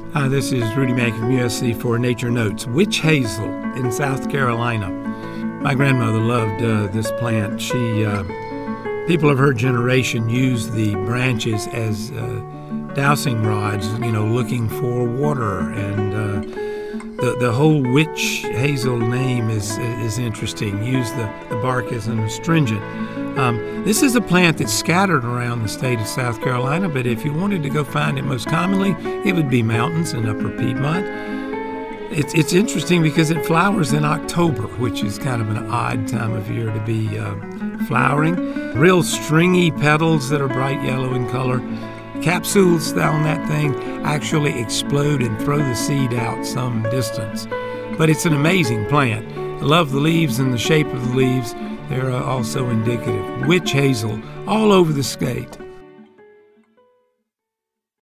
This is Rudy Mack from USC for Nature Notes. Witch hazel in South Carolina. My grandmother loved this plant. People of her generation used the branches as dowsing rods, looking for water. And the whole witch hazel name is interesting. Use the bark as an astringent. This is a plant that's scattered around the state of South Carolina, but if you wanted to go find it most commonly, it would be mountains in Upper Piedmont. It's interesting because it flowers in October, which is kind of an odd time of year to be flowering. Real stringy petals that are bright yellow in color. Capsules on that thing actually explode and throw the seed out some distance. But it's an amazing plant. I love the leaves and the shape of the leaves. They're also indicative. Witch hazel all over the state.